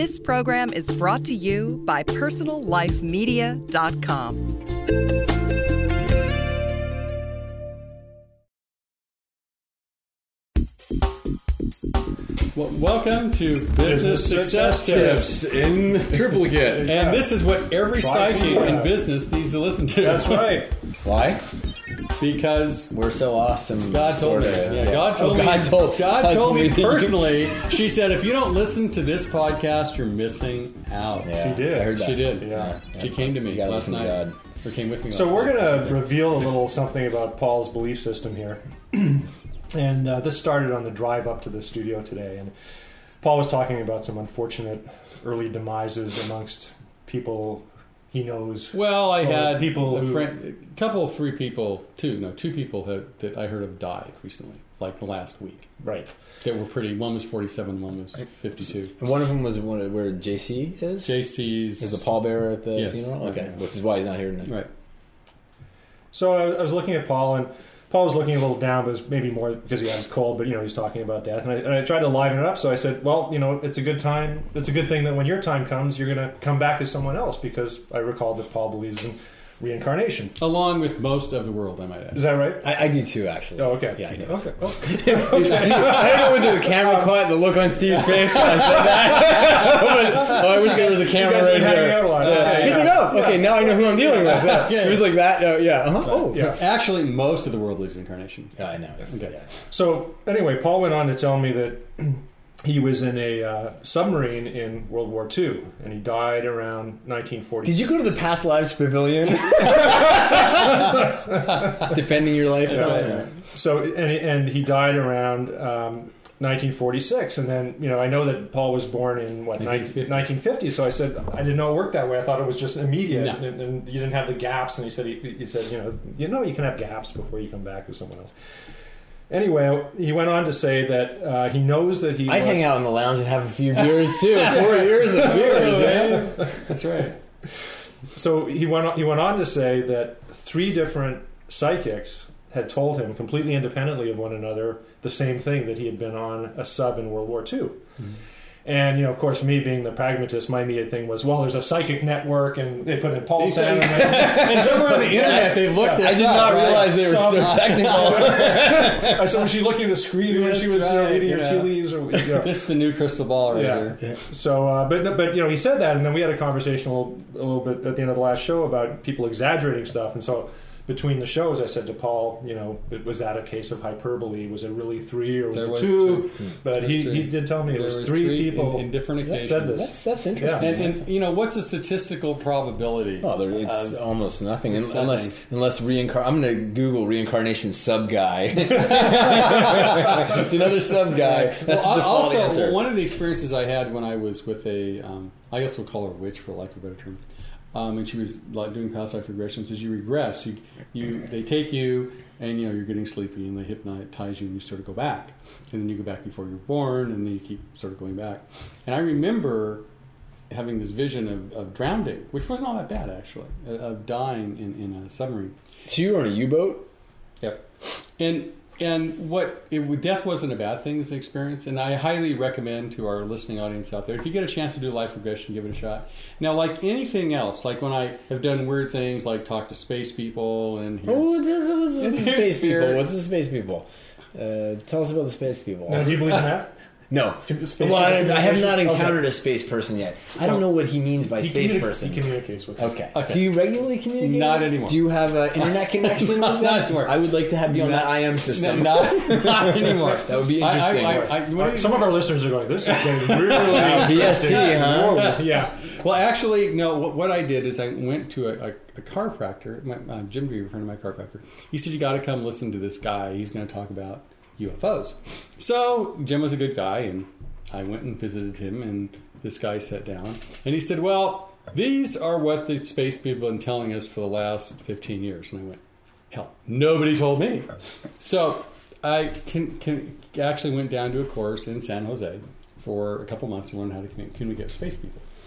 This program is brought to you by PersonalLifeMedia.com. Well, welcome to Business Success Tips in triplicate. And this is what every psychic in business needs to listen to. That's right. Why? Because we're so awesome. God told me. Yeah. God told me. God told me personally. She said, if you don't listen to this podcast, you're missing out. Yeah, She did. I heard that. She did. Yeah. She came to me last night. Or came with me last So we're night. going to reveal a little something about Paul's belief system here. And this started on the drive up to the studio today. And Paul was talking about some unfortunate early demises amongst people he knows. Well, I had people two people that I heard have died recently, like the last week. Right. That were pretty. One was 47, one was 52. And one of them was where JC is? JC's Is the pallbearer at the Yes. funeral? Okay, which is why he's not here tonight. Right. So I was looking at Paul, and Paul was looking a little down, but it was maybe more because he had his cold, but, he's talking about death. And I tried to liven it up, so I said, well, it's a good time. It's a good thing that when your time comes, you're going to come back as someone else, because I recalled that Paul believes in reincarnation. Along with most of the world, I might add. Is that right? I do too, actually. Oh, okay. Yeah. Okay. Oh. I don't know whether the camera caught the look on Steve's face when I said that. But, I wish there was a camera You guys right been hanging here. out a lot. He's like, okay, now I know who I'm dealing with. Yeah. He was like that. Oh, Yeah. Actually, most of the world believes in incarnation. I know. Okay. Yeah. So anyway, Paul went on to tell me that he was in a submarine in World War II, and he died around 1940. Did you go to the Past Lives Pavilion? Defending your life? Yeah. So, and he died around 1946, and then I know that Paul was born in 1950. So I said I didn't know it worked that way. I thought it was just immediate, No. and you didn't have the gaps. And he said you can have gaps before you come back with someone else. Anyway, he went on to say that he knows that he. I'd hang out in the lounge and have a few beers too. 4 years of beers, man. That's right. So he went on to say that 3 different psychics had told him completely independently of one another the same thing, that he had been on a sub in World War II. Mm-hmm. And, of course, me being the pragmatist, my immediate thing was, well, there's a psychic network, and they put in Paul Sam. And somewhere on the internet, they looked at I did not realize they were so technical. I said, was she looking at the screen when she was reading her tea leaves? This is the new crystal ball right here. So, but he said that, and then we had a conversation a little bit at the end of the last show about people exaggerating stuff, and so between the shows, I said to Paul, was that a case of hyperbole? Was it really 3 or was it 2? But he did tell me it was 3 people in different occasions. said this. That's interesting. Yeah. And what's the statistical probability? Oh, it's almost nothing, unless reincarnation. I'm going to Google reincarnation sub guy. It's another sub guy. That's the default answer. One of the experiences I had when I was with a, I guess we'll call her a witch for lack of a better term. And she was doing past life regressions. As you regress, they take you, and you're getting sleepy, and they hypnotize you, and you sort of go back, and then you go back before you're born, and then you keep sort of going back. And I remember having this vision of drowning, which wasn't all that bad actually, of dying in a submarine. So you were on a U-boat? Yep. And death wasn't a bad thing as an experience, and I highly recommend to our listening audience out there, if you get a chance to do life regression, give it a shot. Now, like anything else, like when I have done weird things, like talk to space people, and what's the space people? What's the space people? Tell us about the space people. Now, do you believe in that? No. Well, I have not encountered a space person yet. I don't know what he means by space person. He communicates with you. Okay. Do you regularly communicate? Not anymore. Do you have an internet connection with them? Not anymore. I would like to be on that IM system. Not anymore. That would be interesting. Some of our listeners are going, this is getting really interesting. BSC, huh? Yeah. Well, actually, no. What I did is I went to a chiropractor, Jim Griever, friend of my chiropractor. He said, you got to come listen to this guy. He's going to talk about UFOs. So Jim was a good guy, and I went and visited him, and this guy sat down, and he said, well, these are what the space people have been telling us for the last 15 years. And I went, hell, nobody told me. So I actually went down to a course in San Jose for a couple months to learn how to communicate with space people.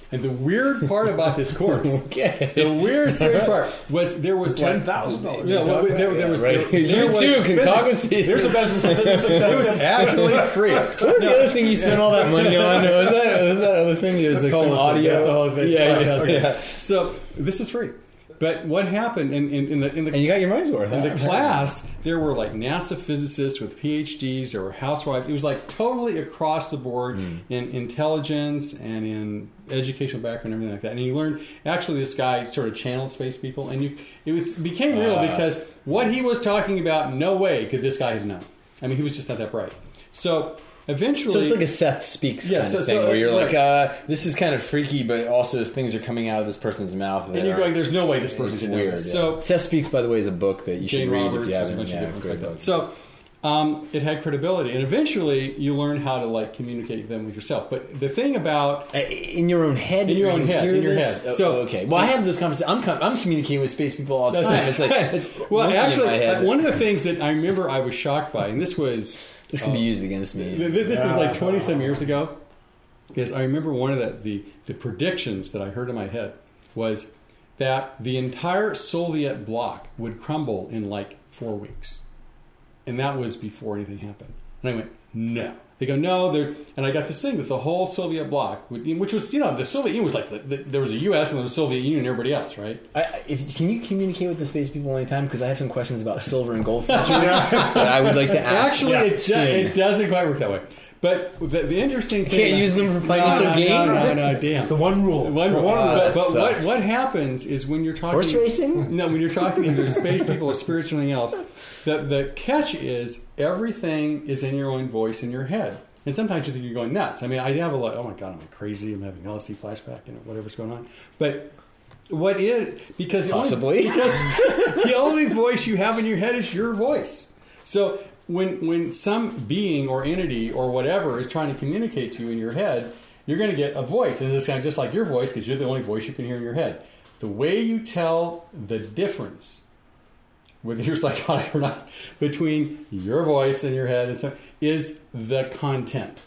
And the weird part about this course, Okay. the weird serious part was there was like $10,000. Yeah, well, there was right. there You was- too can talk with Caesar. There's a business success it was tip. actually free. What was the other thing you spent all that money on? Was that other thing? It was like some audio. That's the whole thing. Yeah, yeah, Okay. yeah. So this was free. But what happened in the And you got your money's worth. in the class, there were like NASA physicists with PhDs, there were housewives. It was like totally across the board in intelligence and in educational background and everything like that. And you learned, actually this guy sort of channeled space people, and became real because what he was talking about, no way could this guy have known. I mean, he was just not that bright. So eventually... So it's like a Seth Speaks kind of thing, where you're like, this is kind of freaky, but also things are coming out of this person's mouth. And you're going, there's no way this person can know weird. this. Yeah. So Seth Speaks, by the way, is a book that you should Jane read Roberts, if you there's a haven't. bunch of Yeah, different great ones book. like that. So it had credibility, and eventually you learn how to like communicate them with yourself. But the thing about In your own head? In your own you head, hear in your this? head. Oh, So- okay. Well, I have this conversation. I'm communicating with space people all the That's time. right. It's like it's well, monkey in my actually, head. one of the things that I remember I was shocked by, and this was This can be used against me. this was like 20-some years ago, is I remember one of the predictions that I heard in my head was that the entire Soviet bloc would crumble in like 4 weeks. And that was before anything happened. And I went, no. They go, no, and I got this thing that the whole Soviet bloc, which was, the Soviet Union was like, there was a U.S. and there was the Soviet Union and everybody else, right? Can you communicate with the space people anytime? Because I have some questions about silver and gold features that I would like to ask. Actually, it doesn't quite work that way. But the interesting thing... Can't use them for financial gain? No, damn. It's the one rule. One rule. that But sucks. what happens is when you're talking... Horse racing? No, when you're talking to either space people or spirits or anything else, the catch is everything is in your own voice in your head. And sometimes you think you're going nuts. I mean, I have a lot, oh my God, am I crazy? I'm having LSD flashback, whatever's going on. But what is... Because Possibly. because the only voice you have in your head is your voice. So... When some being or entity or whatever is trying to communicate to you in your head, you're going to get a voice. And it's kind of just like your voice because you're the only voice you can hear in your head. The way you tell the difference, whether you're psychotic or not, between your voice and your head and stuff, is the content.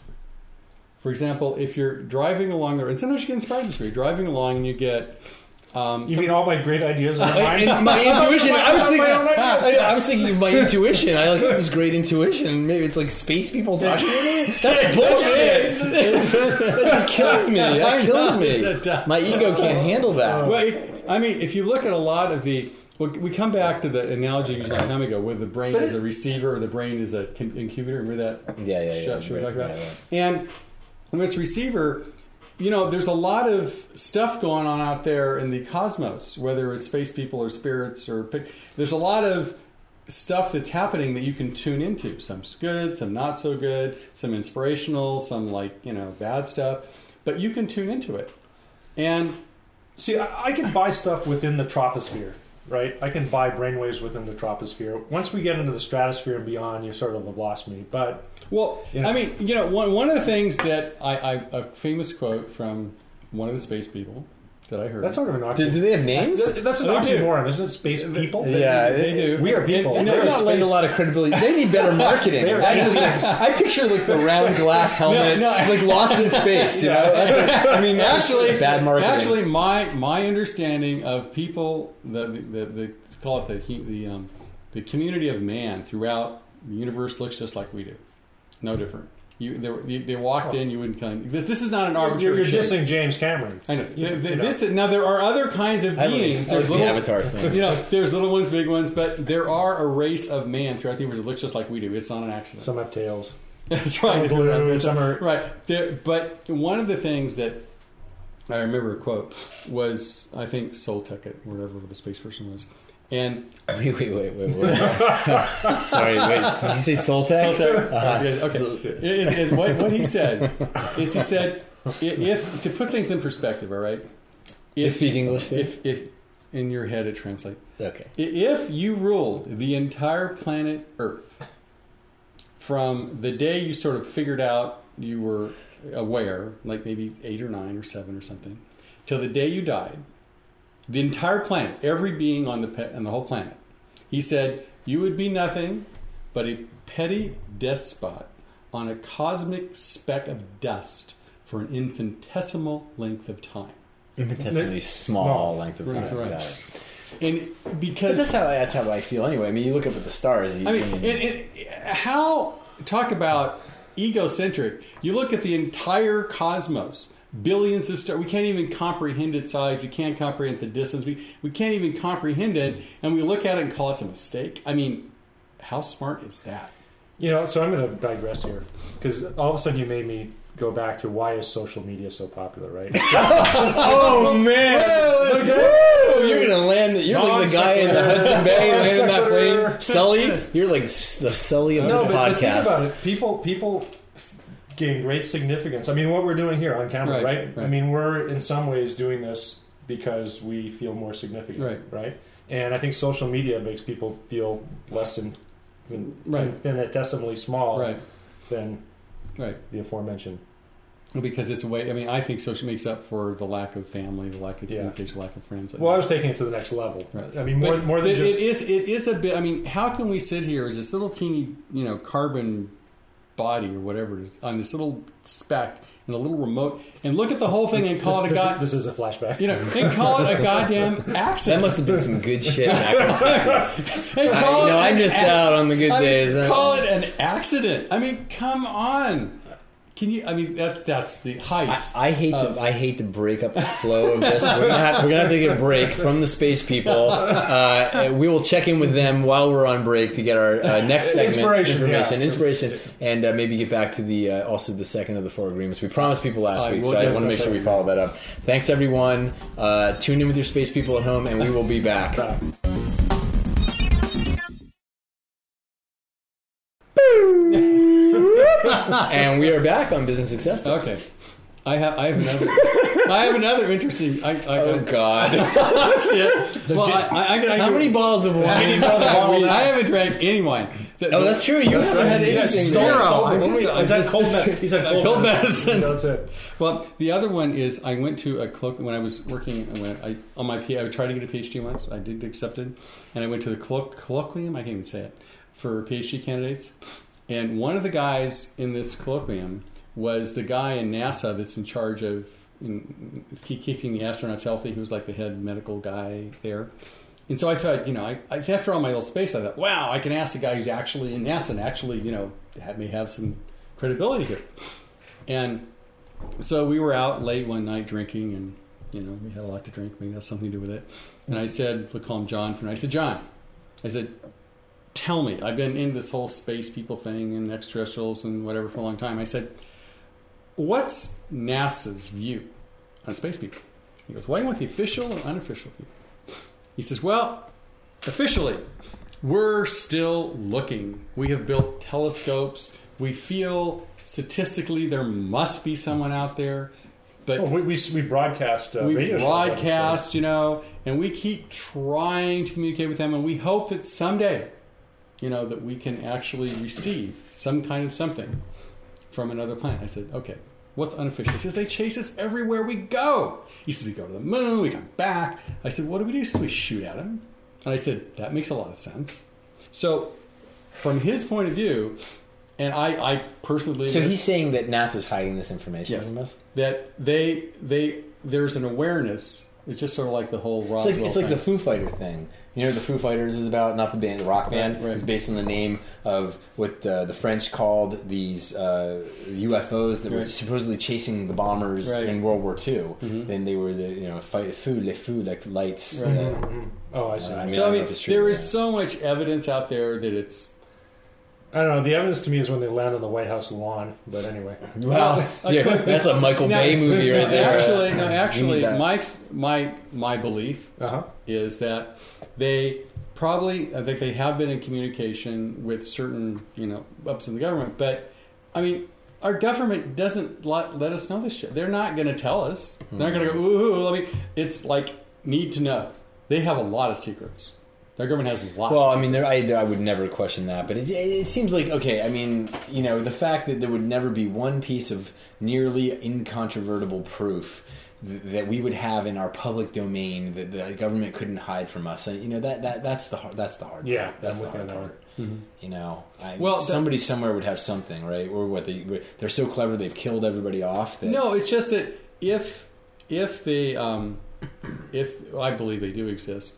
For example, if you're driving along the road, and sometimes you get inspired this way, you're driving along and you get... You mean all my great ideas? And my intuition. I was thinking of my intuition. I like this great intuition. Maybe it's like space people talking to me. That's bullshit. That just kills me. That kills me. My ego can't handle that. Well, I mean, if you look at a lot of the... Well, we come back to the analogy used a long time ago where the brain is a receiver or the brain is an incubator. Remember that? Yeah. Should we talk about? Yeah. And when it's receiver... there's a lot of stuff going on out there in the cosmos, whether it's space people or spirits there's a lot of stuff that's happening that you can tune into. Some's good, some not so good, some inspirational, some bad stuff, but you can tune into it. And see, I can buy stuff within the troposphere, right? I can buy brainwaves within the troposphere. Once we get into the stratosphere and beyond, you sort of have lost me. But I mean, one of the things that a famous quote from one of the space people that I heard. That's sort of an oxymoron. Do they have names? That's an oxymoron, isn't it? Space people? Yeah, they do. We are people. And They spend a lot of credibility. They need better marketing. I picture like the round glass helmet, like Lost in Space. You know, I mean, actually, bad marketing. Actually, my understanding of people, the call it the community of man throughout the universe looks just like we do, no different. They walked in. You wouldn't come. This is not an arbitrary. You're dissing James Cameron. I know. Now there are other kinds of beings. There's little Avatar thing. There's little ones, big ones, but there are a race of man throughout the universe that looks just like we do. It's not an accident. Some have tails. That's right. Some are blue, some are... Right. But one of the things that I remember a quote was, I think Soltec, wherever the space person was. And wait. Sorry, wait. Did you say Soltec? Soltec. Okay. What he said is if to put things in perspective, all right? You speak English, if in your head it translates. Okay. If you ruled the entire planet Earth from the day you sort of figured out you were aware, like maybe 8 or 9 or 7 or something, till the day you died, the entire planet, every being on the whole planet, he said, you would be nothing but a petty despot on a cosmic speck of dust for an infinitesimal length of time. Infinitesimally small length of time. Right. Got it. And because But that's how I feel anyway. I mean, you look up at the stars. Talk about egocentric. You look at the entire cosmos, billions of stars. We can't even comprehend its size. We can't comprehend the distance. We can't even comprehend it, and we look at it and call it a mistake. I mean, how smart is that? So I'm going to digress here because all of a sudden you made me go back to why is social media so popular, right? Oh man! You're gonna land. You're like the guy in the Hudson Bay landing that plane, Sully. You're like the Sully of this but think podcast. about it. People gain great significance. I mean, what we're doing here on camera, right? I mean, we're in some ways doing this because we feel more significant, right? And I think social media makes people feel less infinitesimally small than the aforementioned. Because it's a way. I mean, I think social makes up for the lack of family, the lack of communication, lack of friends. Well, I was taking it to the next level. Right. I mean, more than just it is a bit. I mean, how can we sit here as this little teeny, carbon body or whatever it is on this little speck in a little remote and look at the whole thing and call it a This is a flashback. And call it a goddamn accident. That must have been some good shit back in the 60s. I missed out on the good days. Call it an accident. I mean, come on. Can you? I mean, that's the height. I hate to break up the flow of this. We're gonna have to take a break from the space people. We will check in with them while we're on break to get our next segment inspiration, and maybe get back to the also the second of the 4 agreements we promised people last week. So I want to make sure we follow that up. Thanks everyone. Tune in with your space people at home, and we will be back. And we are back on Business Success Tips. Okay, I have another interesting. Oh God! Shit. Well, how many bottles of wine? I haven't drank any wine. That's true. You had anything. Is that cold medicine? He said cold medicine. That's it. Well, the other one is I went to a colloquium when I was working I tried to get a PhD once. I did accepted, and I went to the colloquium. I can't even say it for PhD candidates. And one of the guys in this colloquium was the guy in NASA that's in charge of keeping the astronauts healthy. He was like the head medical guy there. And so I thought, after all my little space, I thought, wow, I can ask the guy who's actually in NASA and actually, may have some credibility here. And so we were out late one night drinking, and, we had a lot to drink. Maybe that's something to do with it. And I said, we'll call him John for now. I said, John, tell me, I've been in this whole space people thing and extraterrestrials and whatever for a long time. I said, what's NASA's view on space people? He goes, why do you want the official or unofficial view? He says, well, officially, we're still looking. We have built telescopes. We feel statistically there must be someone out there. But we broadcast radio shows, and we keep trying to communicate with them, and we hope that someday, that we can actually receive some kind of something from another planet. I said, okay, what's unofficial? He says, they chase us everywhere we go. He said, we go to the moon, we come back. I said, what do we do? He says, we shoot at them. And I said, that makes a lot of sense. So from his point of view, and I personally... So he's saying that NASA's hiding this information from us? That there's an awareness. It's just sort of like the whole Roswell It's like the Foo Fighter thing. The Foo Fighters is about, not the band, the rock band. Right. It's based on the name of what the French called these UFOs that were supposedly chasing the bombers in World War II. Mm-hmm. Then they were les feux, like lights. Right. Oh, I see. There is so much evidence out there that it's... I don't know. The evidence to me is when they land on the White House lawn. But anyway, that's a Michael Bay movie right there. Actually, Mike's my belief is that they probably, I think they have been in communication with certain ups in the government. But I mean, our government doesn't let us know this shit. They're not going to tell us. They're not going to go ooh. I mean, it's like need to know. They have a lot of secrets. Their government has lots. Well, I mean, I would never question that, but it seems like, okay, I mean, the fact that there would never be one piece of nearly incontrovertible proof that we would have in our public domain that the government couldn't hide from us. And that's the hard Yeah, part. That's I'm the with hard you on part. that. Well, somebody somewhere would have something, right? Or what they're so clever they've killed everybody off. No, it's just that if they if I believe they do exist,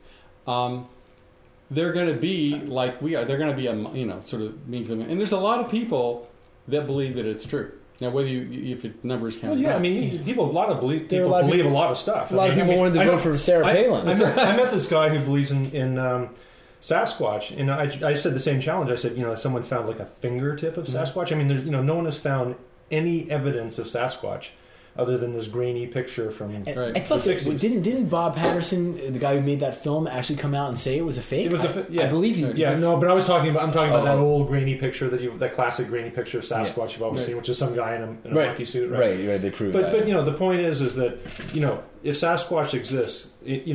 they're going to be like we are. They're going to be sort of means of, and there's a lot of people that believe that it's true. Now, whether if it numbers count, Well, yeah, I mean, people believe a lot of stuff. A lot of people wanted to vote for Sarah Palin. I met this guy who believes in Sasquatch, and I said the same challenge. I said, someone found like a fingertip of Sasquatch. I mean, there's no one has found any evidence of Sasquatch other than this grainy picture from I thought the 60s. Didn't Bob Patterson, the guy who made that film, actually come out and say it was a fake? It was I believe he. Yeah, no, but I'm talking about that old grainy picture that classic grainy picture of Sasquatch you've always seen, which is some guy in a monkey suit, right? Right. They proved that. But the point is that if Sasquatch exists,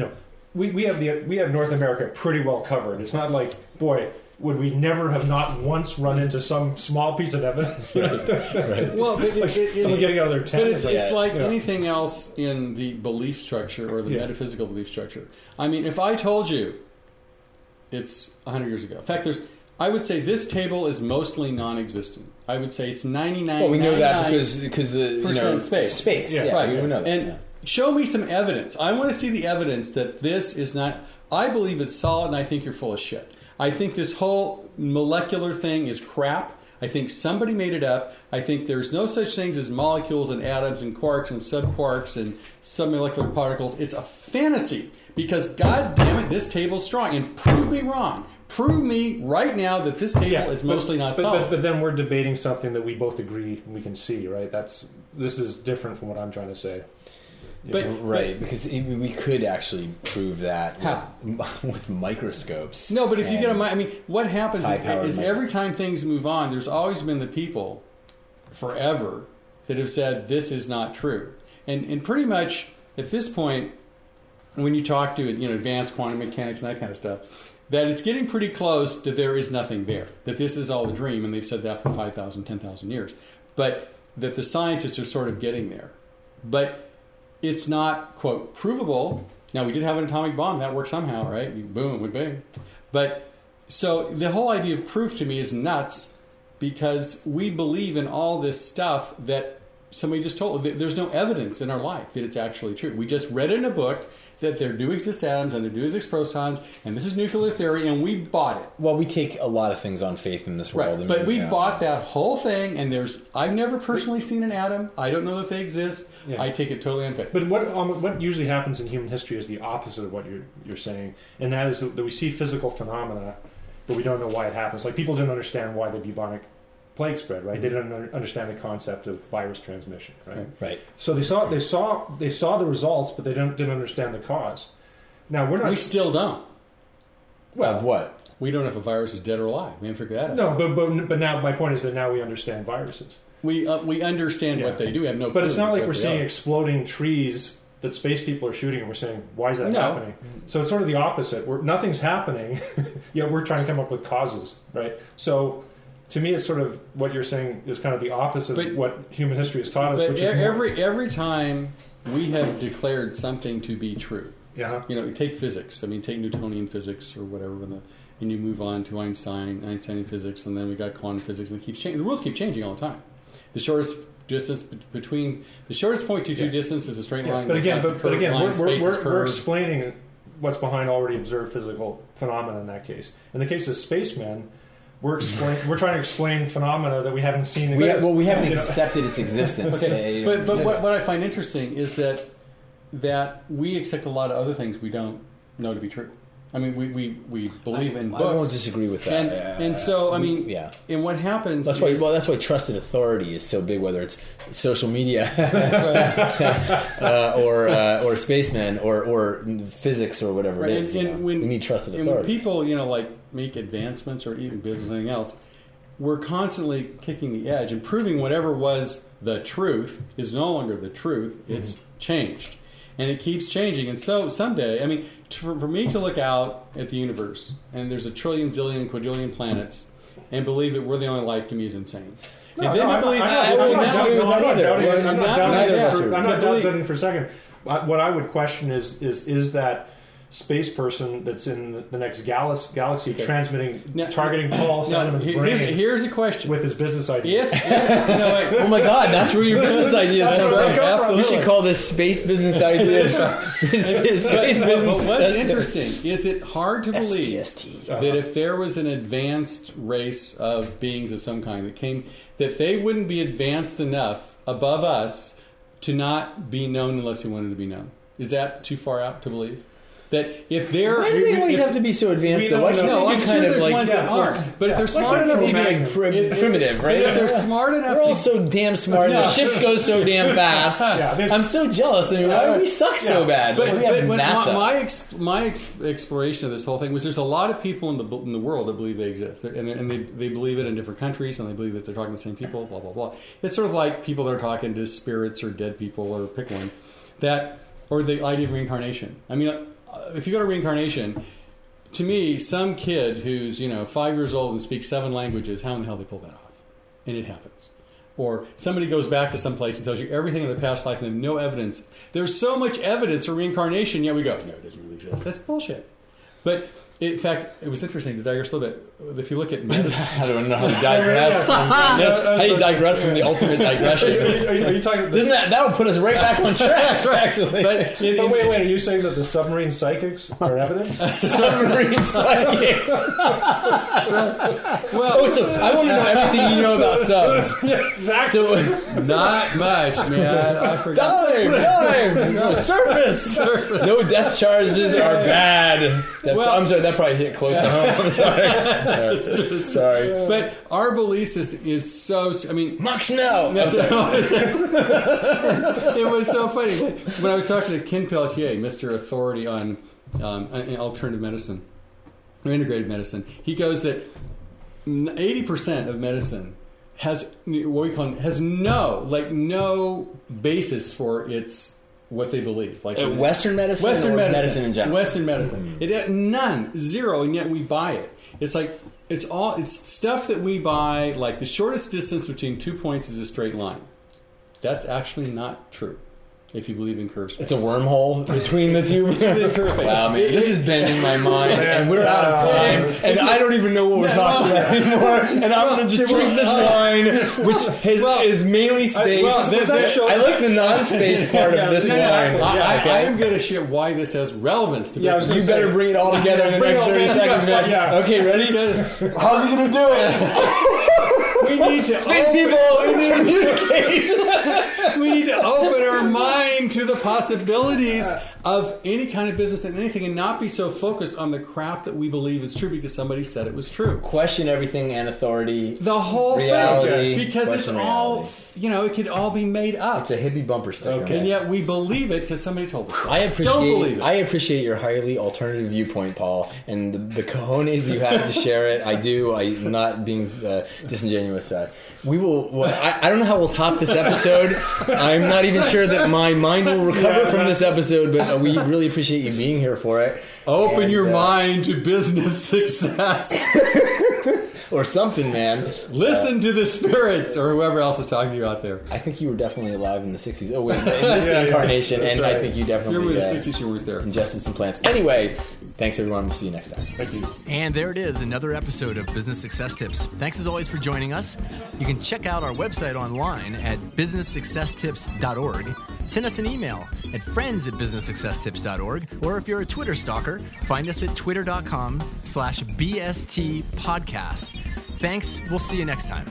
we have North America pretty well covered. It's not like, boy, would we never have not once run into some small piece of evidence? Right. Well, but like someone getting out of their tent. But it's like anything else in the belief structure or the metaphysical belief structure. I mean, if I told you it's 100 years ago. In fact, I would say this table is mostly non-existent. I would say it's 99. Well, we know that because the percent space. Space, yeah, right? We know that. And show me some evidence. I want to see the evidence that this is not. I believe it's solid, and I think you're full of shit. I think this whole molecular thing is crap. I think somebody made it up. I think there's no such things as molecules and atoms and quarks and subquarks and submolecular particles. It's a fantasy because, God damn it, this table's strong. And prove me wrong. Prove me right now that this table is mostly not solid. But then we're debating something that we both agree we can see, right? This is different from what I'm trying to say. Because we could actually prove that with microscopes. No, but if you get what happens is every time things move on, there's always been the people forever that have said this is not true. And pretty much at this point, when you talk to advanced quantum mechanics and that kind of stuff, that it's getting pretty close that there is nothing there, that this is all a dream, and they've said that for 5,000, 10,000 years. But that the scientists are sort of getting there. But it's not, quote, provable. Now, we did have an atomic bomb. That worked somehow, right? Boom, with bang. But so the whole idea of proof to me is nuts because we believe in all this stuff that somebody just told. There's no evidence in our life that it's actually true. We just read in a book that there do exist atoms and there do exist protons, and this is nuclear theory, and we bought it. Well, we take a lot of things on faith in this world. Right, but we bought that whole thing, and I've never personally seen an atom. I don't know that they exist. Yeah. I take it totally on faith. But what usually happens in human history is the opposite of what you're saying, and that is that we see physical phenomena, but we don't know why it happens. Like people didn't understand why the bubonic plague spread, right? They didn't understand the concept of virus transmission, right? Right. So they saw the results, but they didn't understand the cause. Now we still don't. Well, of what? We don't know if a virus is dead or alive. We haven't figured that No, out. but now my point is that now we understand viruses. We understand what they do. We have no. But it's not like we're seeing exploding trees that space people are shooting, and we're saying, why is that happening? So it's sort of the opposite. Nothing's happening, yet we're trying to come up with causes, right? So. To me, it's sort of what you're saying is kind of the opposite of what human history has taught us. But which is every time we have declared something to be true, take physics. I mean, take Newtonian physics or whatever, and you move on to Einsteinian physics, and then we got quantum physics, and it keeps changing. The rules keep changing all the time. The shortest distance between the shortest point to two distance is a straight line. But again, we're explaining what's behind already observed physical phenomena in that case. In the case of spacemen. We're trying to explain phenomena that we haven't seen. We haven't accepted its existence. Okay. But what I find interesting is that we accept a lot of other things we don't know to be true. I mean, we believe in books. I won't disagree with that. And so, I mean, and what happens that's why trusted authority is so big, whether it's social media or spacemen or physics or whatever it is. We need trusted authority. And when people, make advancements or even business or anything else, we're constantly kicking the edge and proving whatever was the truth is no longer the truth. It's changed. And it keeps changing. And so someday, I mean, for me to look out at the universe, and there's a trillion, zillion, quadrillion planets, and believe that we're the only life, to me is insane. And then to believe I'm not Completely. doubting for a second. What I would question is that space person that's in the next galaxy transmitting, targeting Paul Solomon's brain here's a question. with his business ideas. Oh my God, that's where your business ideas come from. Absolutely. We should call this space business ideas. Space But business. what's interesting is it hard to believe SBST. that if there was an advanced race of beings of some kind that came, that they wouldn't be advanced enough above us to not be known unless they wanted to be known. Is that too far out to believe? That if they're... Why do they always have to be so advanced though? Why can't No, they I'm be sure kind of there's like ones that aren't. But if they're smart enough to be like primitive, right? If they're smart enough We're all to... so damn smart. No. The ships go so damn fast. there's- I'm so jealous. I mean, why do we suck so bad? But, we have but NASA. my exploration of this whole thing was there's a lot of people in the world that believe they exist, and they believe it in different countries, and they believe that they're talking to the same people. Blah blah blah. It's sort of like people that are talking to spirits or dead people, or pick one, or the idea of reincarnation. I mean, if you go to reincarnation, to me, some kid who's 5 years old and speaks 7 languages, how in the hell they pull that off? And it happens. Or somebody goes back to some place and tells you everything in their past life and they have no evidence. There's so much evidence for reincarnation, yet we go, no, it doesn't really exist. That's bullshit. But in fact, it was interesting to digress a little bit. If you look at medicine, I don't know how to digress. How do you digress from the ultimate digression? Are you talking? Doesn't that'll put us right back on track? Actually, but wait, are you saying that the submarine psychics are evidence? submarine psychics. well, So I want to know everything you know about subs. Exactly. So not much, man. I forgot. dive, no, surface. No death charges are bad. I'm sorry, that probably hit close to home. I'm sorry. Sorry. But our belief system is so... I mean... Max now. It was so funny. When I was talking to Ken Pelletier, Mr. Authority on alternative medicine, or integrated medicine, he goes that 80% of medicine has what we call no basis for its what they believe. Like Western medicine, medicine in general. Western medicine. It none, zero, and yet we buy it. It's like it's stuff that we buy. Like the shortest distance between 2 points is a straight line. That's actually not true. If you believe in curve space. It's a wormhole between the two. Wow, man, this has been in my mind, and we're out of time, and I don't even know what we're talking about anymore. And I'm going to just drink this wine, which is mainly space. I like the non-space part of this wine. I am going to share why this has relevance to me. You better bring it all together in the next 30 seconds, man. Yeah. Okay, ready? How's he going to do it? We need to Space people, we need to communicate. We need to open our mind to the possibilities of any kind of business and anything, and not be so focused on the crap that we believe is true because somebody said it was true. Question everything and authority. The whole reality, thing, because it's all reality. it could all be made up. It's a hippie bumper sticker. Okay. And yet we believe it because somebody told us. Don't believe it. I appreciate your highly alternative viewpoint, Paul, and the cojones you have to share it. I do. I'm not being disingenuous. We will. Well, I don't know how we'll top this episode. I'm not even sure that my mind will recover from this episode, but we really appreciate you being here for it. Open your mind to business success. Or something, man. Listen to the spirits or whoever else is talking to you out there. I think you were definitely alive in the 60s. Oh, wait, in this incarnation, and right. I think you definitely... You're in the 60s, you weren't there. Ingested some plants. Anyway, thanks, everyone. We'll see you next time. Thank you. And there it is, another episode of Business Success Tips. Thanks, as always, for joining us. You can check out our website online at businesssuccesstips.org. Send us an email at friends@businesssuccesstips.org, or if you're a Twitter stalker, find us at twitter.com/BST podcast. Thanks. We'll see you next time.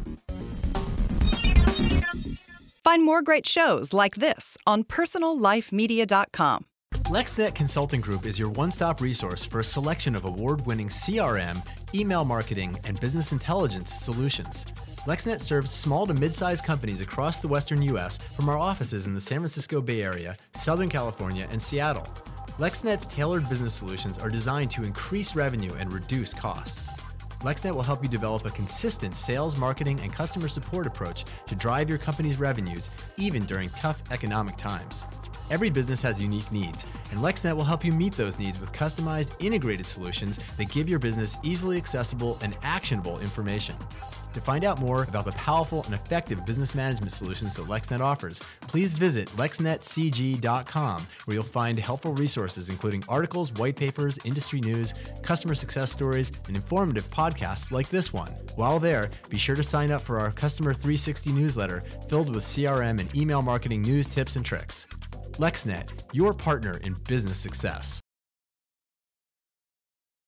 Find more great shows like this on personallifemedia.com. LexNet Consulting Group is your one-stop resource for a selection of award-winning CRM, email marketing, and business intelligence solutions. LexNet serves small to mid-sized companies across the western U.S. from our offices in the San Francisco Bay Area, Southern California, and Seattle. LexNet's tailored business solutions are designed to increase revenue and reduce costs. LexNet will help you develop a consistent sales, marketing, and customer support approach to drive your company's revenues, even during tough economic times. Every business has unique needs, and LexNet will help you meet those needs with customized, integrated solutions that give your business easily accessible and actionable information. To find out more about the powerful and effective business management solutions that LexNet offers, please visit lexnetcg.com, where you'll find helpful resources including articles, white papers, industry news, customer success stories, and informative podcasts like this one. While there, be sure to sign up for our Customer 360 newsletter filled with CRM and email marketing news, tips, and tricks. LexNet, your partner in business success.